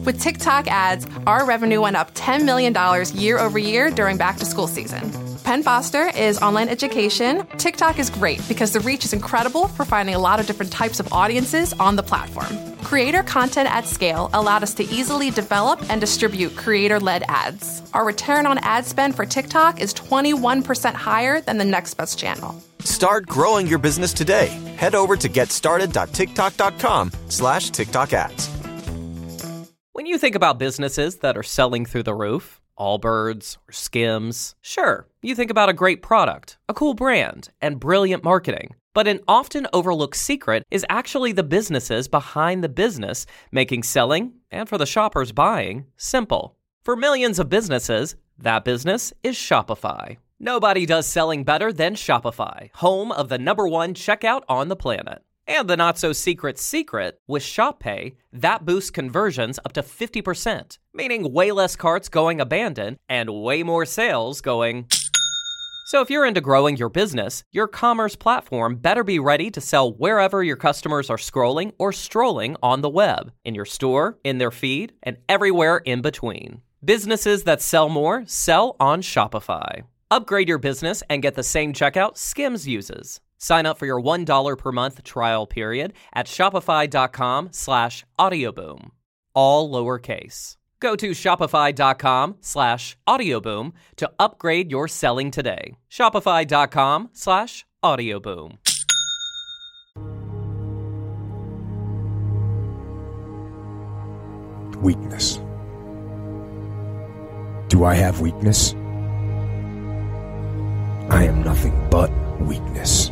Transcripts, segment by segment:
With TikTok ads, our revenue went up $10 million year over year during back-to-school season. Penn Foster is online education. TikTok is great because the reach is incredible for finding a lot of different types of audiences on the platform. Creator content at scale allowed us to easily develop and distribute creator-led ads. Our return on ad spend for TikTok is 21% higher than the next best channel. Start growing your business today. Head over to getstarted.tiktok.com/TikTok ads. When you think about businesses that are selling through the roof, Allbirds or Skims, sure, you think about a great product, a cool brand, and brilliant marketing. But an often overlooked secret is actually the businesses behind the business, making selling, and for the shoppers buying, simple. For millions of businesses, that business is Shopify. Nobody does selling better than Shopify, home of the #1 checkout on the planet. And the not-so-secret secret, with Shop Pay, that boosts conversions up to 50%, meaning way less carts going abandoned and way more sales going. So if you're into growing your business, your commerce platform better be ready to sell wherever your customers are scrolling or strolling on the web, in your store, in their feed, and everywhere in between. Businesses that sell more sell on Shopify. Upgrade your business and get the same checkout Skims uses. Sign up for your $1 per month trial period at shopify.com/audioboom. All lowercase. Go to shopify.com/audioboom to upgrade your selling today. Shopify.com/audioboom. Weakness. Do I have weakness? I am nothing but weakness.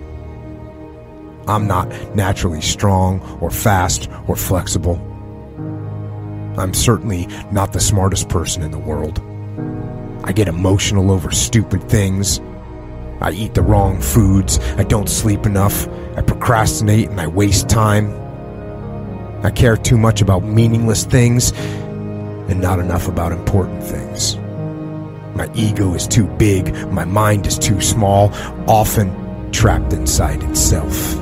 I'm not naturally strong or fast or flexible. I'm certainly not the smartest person in the world. I get emotional over stupid things. I eat the wrong foods. I don't sleep enough. I procrastinate and I waste time. I care too much about meaningless things and not enough about important things. My ego is too big. My mind is too small, often trapped inside itself.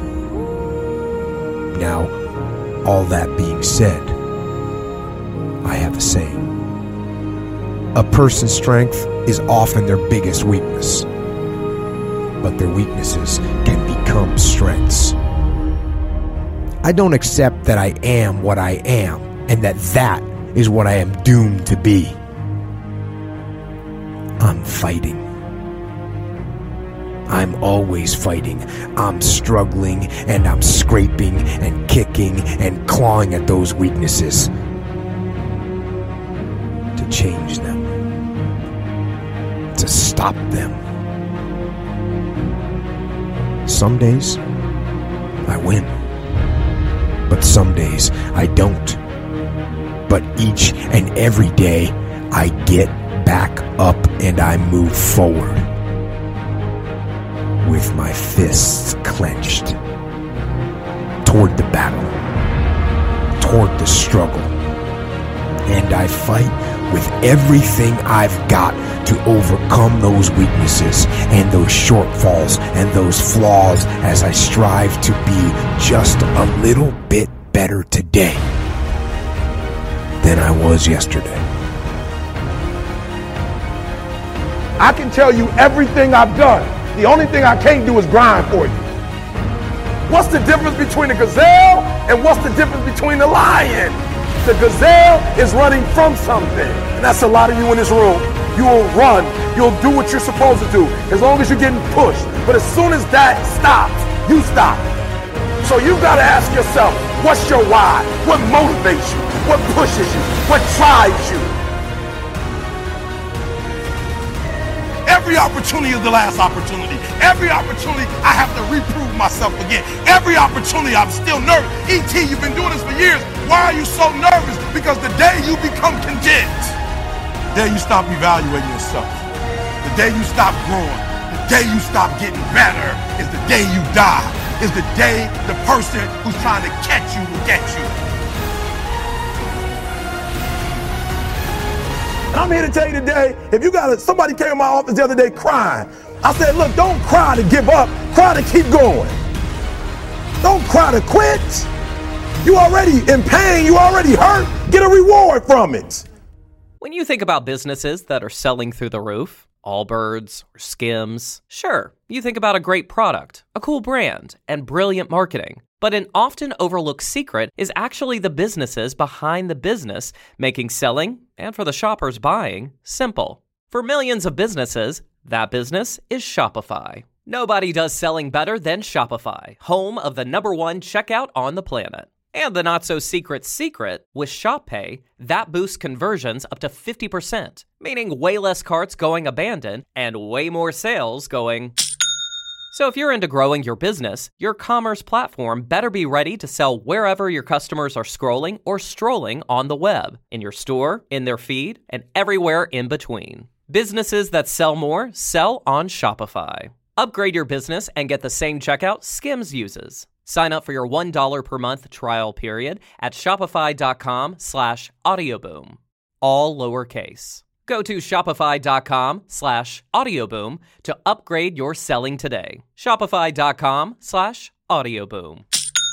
Now, all that being said, I have a saying. A person's strength is often their biggest weakness, but their weaknesses can become strengths. I don't accept that I am what I am, and that is what I am doomed to be. I'm fighting. I'm always fighting. I'm struggling and I'm scraping and kicking and clawing at those weaknesses to change them, to stop them. Some days I win, but some days I don't. But each and every day I get back up and I move forward with my fists clenched toward the battle, toward the struggle. And I fight with everything I've got to overcome those weaknesses and those shortfalls and those flaws as I strive to be just a little bit better today than I was yesterday. I can tell you everything I've done. The only thing I can't do is grind for you. What's the difference between a gazelle and what's the difference between a lion? The gazelle is running from something. And that's a lot of you in this room. You will run. You'll do what you're supposed to do as long as you're getting pushed. But as soon as that stops, you stop. So you've got to ask yourself, what's your why? What motivates you? What pushes you? What drives you? Every opportunity is the last opportunity. Every opportunity, I have to reprove myself again. Every opportunity, I'm still nervous. E.T., you've been doing this for years. Why are you so nervous? Because the day you become content, the day you stop evaluating yourself, the day you stop growing, the day you stop getting better is the day you die. Is the day the person who's trying to catch you will get you. And I'm here to tell you today, if you somebody came in my office the other day crying. I said, look, don't cry to give up, cry to keep going. Don't cry to quit. You already in pain. You already hurt. Get a reward from it. When you think about businesses that are selling through the roof, Allbirds or Skims, sure, you think about a great product, a cool brand, and brilliant marketing. But an often overlooked secret is actually the businesses behind the business, making selling, and for the shoppers buying, simple. For millions of businesses, that business is Shopify. Nobody does selling better than Shopify, home of the #1 checkout on the planet. And the not-so-secret secret, with Shop Pay, that boosts conversions up to 50%, meaning way less carts going abandoned and way more sales going... So if you're into growing your business, your commerce platform better be ready to sell wherever your customers are scrolling or strolling on the web, in your store, in their feed, and everywhere in between. Businesses that sell more sell on Shopify. Upgrade your business and get the same checkout Skims uses. Sign up for your $1 per month trial period at shopify.com/audioboom. All lowercase. Go to shopify.com/audioboom to upgrade your selling today. Shopify.com/audioboom.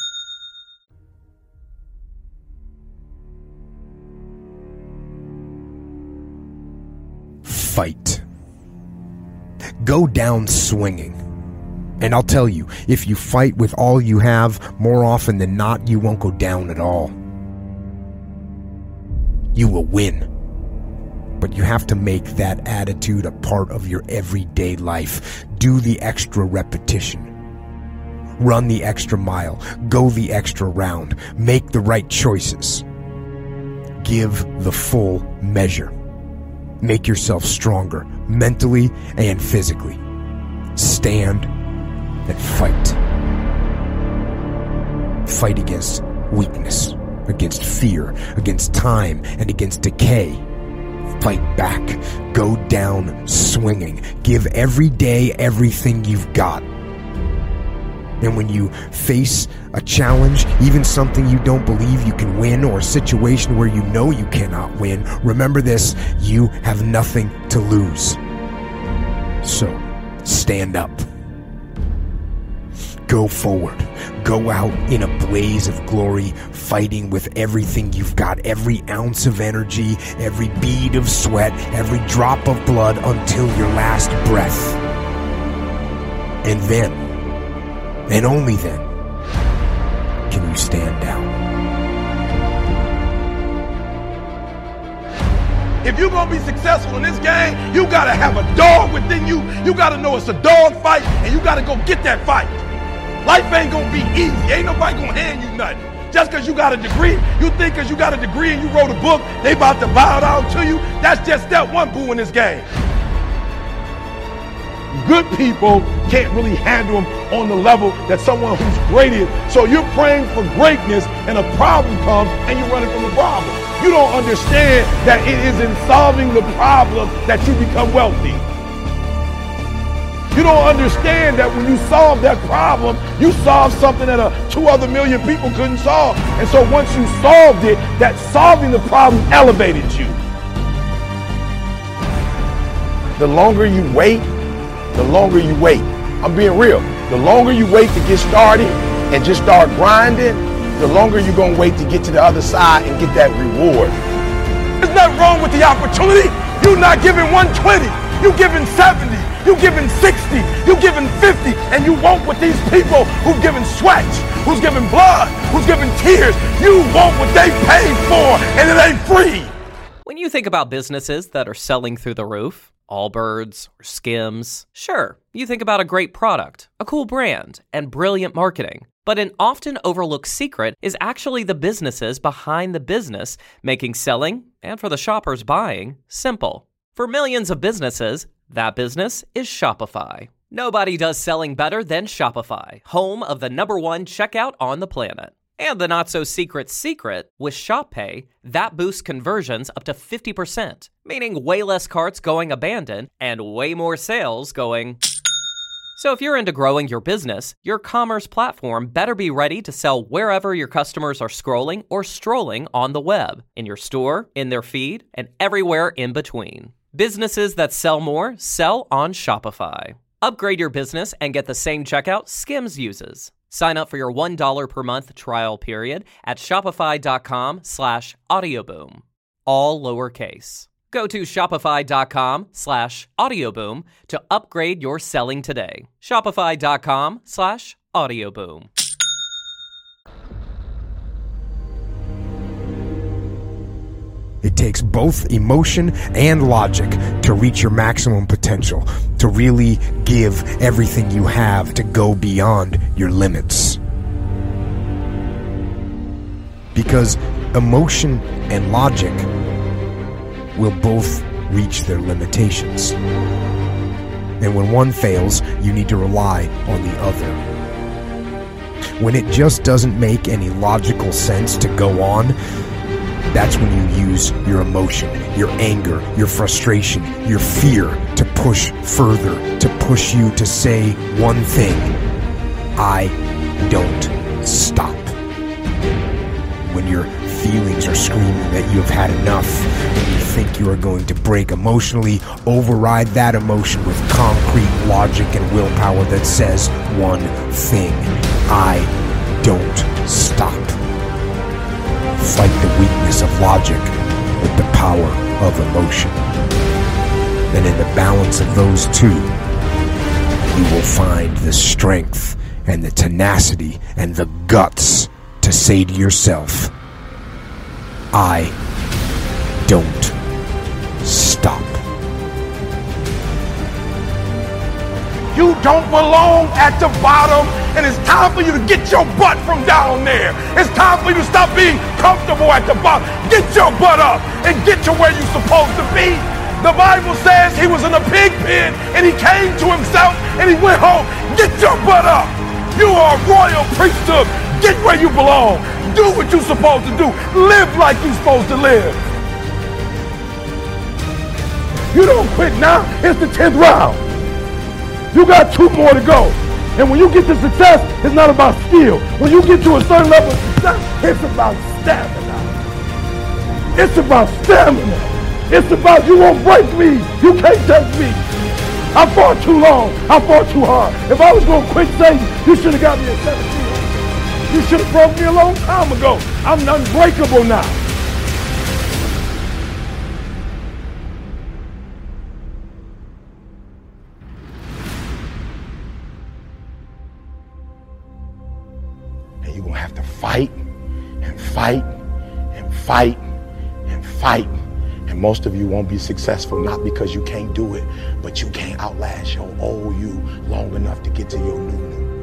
Fight. Go down swinging. And I'll tell you, if you fight with all you have, more often than not, you won't go down at all. You will win. But you have to make that attitude a part of your everyday life. Do the extra repetition. Run the extra mile. Go the extra round. Make the right choices. Give the full measure. Make yourself stronger, mentally and physically. Stand and fight. Fight against weakness, against fear, against time, and against decay. Fight back. Go down swinging. Give every day everything you've got. And when you face a challenge, even something you don't believe you can win, or a situation where you know you cannot win, remember this: you have nothing to lose. So, stand up. Go forward. Go out in a blaze of glory, fighting with everything you've got, every ounce of energy, every bead of sweat, every drop of blood, until your last breath. And then, and only then, can you stand down. If you're going to be successful in this game, you got to have a dog within you. You got to know it's a dog fight, and you got to go get that fight. Life ain't gonna be easy. Ain't nobody gonna hand you nothing. Just because you got a degree, you think because you got a degree and you wrote a book, they about to bow down to you. That's just step one, boo, in this game. Good people can't really handle them on the level that someone who's great is. So you're praying for greatness and a problem comes and you're running from the problem. You don't understand that it is in solving the problem that you become wealthy. You don't understand that when you solve that problem, you solve something that 2 other million people couldn't solve. And so once you solved it, that solving the problem elevated you. The longer you wait, the longer you wait. I'm being real. The longer you wait to get started and just start grinding, the longer you're going to wait to get to the other side and get that reward. There's nothing wrong with the opportunity. You're not giving 120. You're giving 70. You're giving 60, you're giving 50, and you want what these people who've given sweat, who's given blood, who's given tears, you want what they paid for, and it ain't free. When you think about businesses that are selling through the roof, Allbirds or Skims, sure, you think about a great product, a cool brand, and brilliant marketing. But an often overlooked secret is actually the businesses behind the business, making selling, and for the shoppers buying, simple. For millions of businesses, that business is Shopify. Nobody does selling better than Shopify, home of the #1 checkout on the planet. And the not-so-secret secret, with Shop Pay, that boosts conversions up to 50%, meaning way less carts going abandoned and way more sales going... So if you're into growing your business, your commerce platform better be ready to sell wherever your customers are scrolling or strolling on the web, in your store, in their feed, and everywhere in between. Businesses that sell more sell on Shopify. Upgrade your business and get the same checkout Skims uses. Sign up for your $1 per month trial period at shopify.com/audioboom. All lowercase. Go to shopify.com/audioboom to upgrade your selling today. Shopify.com/audioboom. It takes both emotion and logic to reach your maximum potential, to really give everything you have, to go beyond your limits. Because emotion and logic will both reach their limitations. And when one fails, you need to rely on the other. When it just doesn't make any logical sense to go on, that's when you use your emotion, your anger, your frustration, your fear to push further, to push you to say one thing: I don't stop. When your feelings are screaming that you have had enough, when you think you are going to break emotionally, override that emotion with concrete logic and willpower that says one thing: I don't stop. Fight the weakness of logic with the power of emotion. And in the balance of those two, you will find the strength and the tenacity and the guts to say to yourself, I don't stop. You don't belong at the bottom, and it's time for you to get your butt from down there. It's time for you to stop being comfortable at the bottom. Get your butt up and get to where you're supposed to be. The Bible says he was in a pig pen and he came to himself and he went home. Get your butt up. You are a royal priesthood. Get where you belong. Do what you're supposed to do. Live like you're supposed to live. You don't quit now. It's the 10th round. You got 2 more to go. And when you get to success, it's not about skill. When you get to a certain level of success, it's about stamina. It's about stamina. It's about you won't break me. You can't touch me. I fought too long. I fought too hard. If I was going to quit Satan, you should have got me at 17. You should have broke me a long time ago. I'm unbreakable now. And you're going to have to fight and fight and fight and fight. And most of you won't be successful, not because you can't do it, but you can't outlast your old you long enough to get to your new.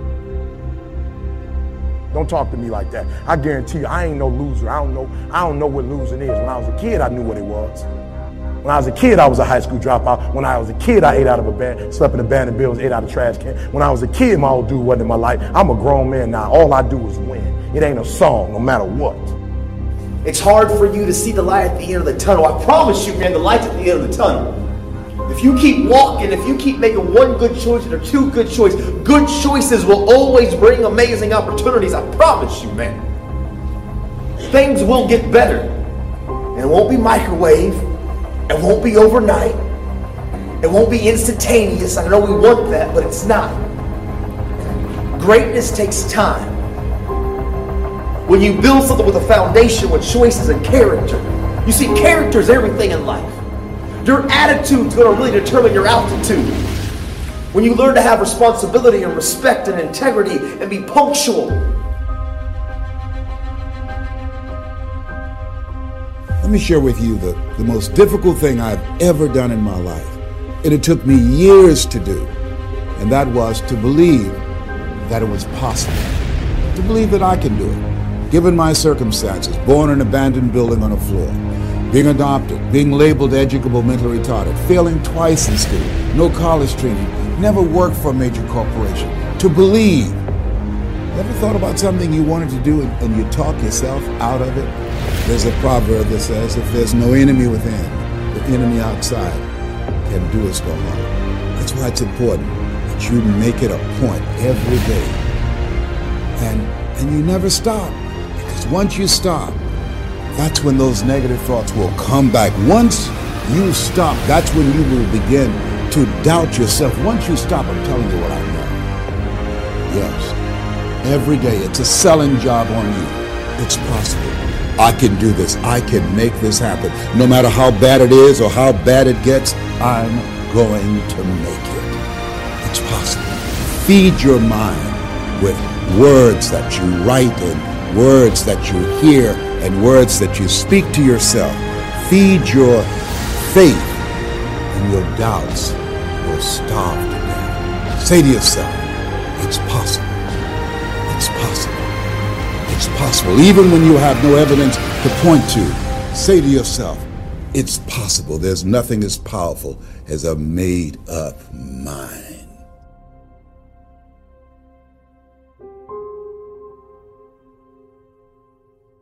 Don't talk to me like that. I guarantee you, I ain't no loser. I don't know what losing is. When I was a kid, I knew what it was. When I was a kid, I was a high school dropout. When I was a kid, I ate out of a bed, slept in abandoned buildings, ate out of trash can. When I was a kid, my old dude wasn't in my life. I'm a grown man now. All I do is win. It ain't a song, no matter what. It's hard for you to see the light at the end of the tunnel. I promise you, man, the light's at the end of the tunnel. If you keep walking, if you keep making one good choice or 2 good choices, good choices will always bring amazing opportunities. I promise you, man. Things will get better. And it won't be microwave. It won't be overnight. It won't be instantaneous. I know we want that, but it's not. Greatness takes time. When you build something with a foundation with choices and character, you see, character is everything in life. Your attitude is going to really determine your altitude. When you learn to have responsibility and respect and integrity and be punctual. Let me share with you the most difficult thing I've ever done in my life. And it took me years to do. And that was to believe that it was possible. To believe that I can do it. Given my circumstances, born in an abandoned building on a floor, being adopted, being labeled educable mentally retarded, failing twice in school, no college training, never worked for a major corporation. To believe. Ever thought about something you wanted to do and you talk yourself out of it? There's a proverb that says, if there's no enemy within, the enemy outside can do us no harm. That's why it's important that you make it a point every day. And you never stop. Because once you stop, that's when those negative thoughts will come back. Once you stop, that's when you will begin to doubt yourself. Once you stop, I'm telling you what I know. Yes, every day. It's a selling job on you. It's possible. I can do this. I can make this happen. No matter how bad it is or how bad it gets, I'm going to make it. It's possible. Feed your mind with words that you write and words that you hear and words that you speak to yourself. Feed your faith and your doubts will starve to death. Say to yourself, it's possible. It's possible. It's possible. Even when you have no evidence to point to, say to yourself, it's possible. There's nothing as powerful as a made-up mind.